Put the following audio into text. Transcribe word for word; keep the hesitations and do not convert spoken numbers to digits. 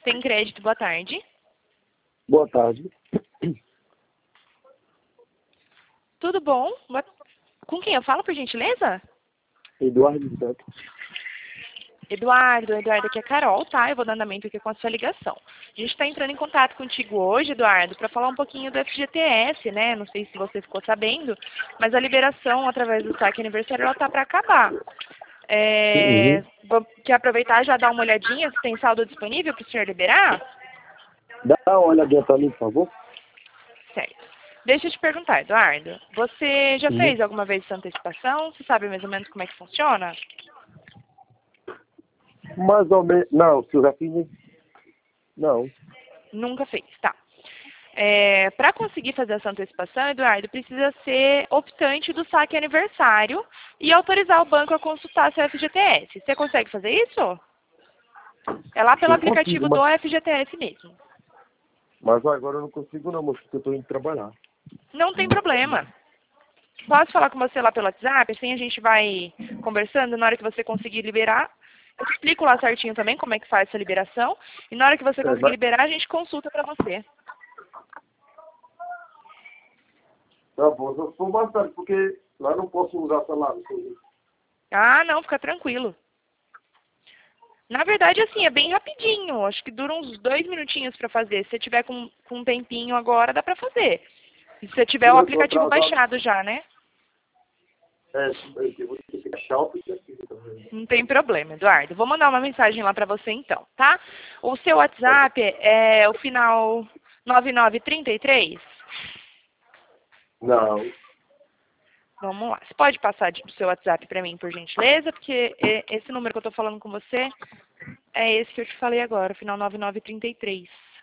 Sem crédito, boa tarde. Boa tarde. Tudo bom? Boa- Com quem eu falo, por gentileza? Eduardo Santos. Eduardo, Eduardo, aqui é Carol, tá? Eu vou dar andamento aqui com a sua ligação. A gente está entrando em contato contigo hoje, Eduardo, para falar um pouquinho do F G T S, né? Não sei se você ficou sabendo, mas a liberação através do saque aniversário, ela tá para acabar. É, Uhum. vou- quer aproveitar e já dar uma olhadinha se tem saldo disponível para o senhor liberar? Dá uma olhadinha pra mim, por favor. Certo. Deixa eu te perguntar, Eduardo, você já Uhum. fez alguma vez essa antecipação? Você sabe mais ou menos como é que funciona? Mais ou menos. Não, se eu já fiz. Não. Nunca fez, tá. É, para conseguir fazer essa antecipação, Eduardo, precisa ser optante do saque aniversário e autorizar o banco a consultar seu F G T S. Você consegue fazer isso? É lá pelo Eu consigo, aplicativo mas, do F G T S mesmo. mas agora eu não consigo não, moço, porque eu tô indo trabalhar. Não tem problema. Posso falar com você lá pelo WhatsApp? Assim a gente vai conversando. Na hora que você conseguir liberar, eu te explico lá certinho também como é que faz essa liberação. E na hora que você É, conseguir mas, liberar, a gente consulta para você. tá bom, eu sou mais tarde, porque lá eu não posso usar salário. Ah, não, fica tranquilo. Na verdade, assim, é bem rapidinho. Acho que dura uns dois minutinhos para fazer. Se você tiver com, com um tempinho agora, dá para fazer. E se você tiver o Eu tô aplicativo atrasado. baixado já, né? É, eu vou ter que achar o aplicativo também. Não tem problema, Eduardo. Vou mandar uma mensagem lá para você então, tá? O seu WhatsApp é o final nove nove três três? Não. Vamos lá. Você pode passar o seu WhatsApp para mim, por gentileza? Porque esse número que eu estou falando com você é esse que eu te falei agora, o final nove nove três três.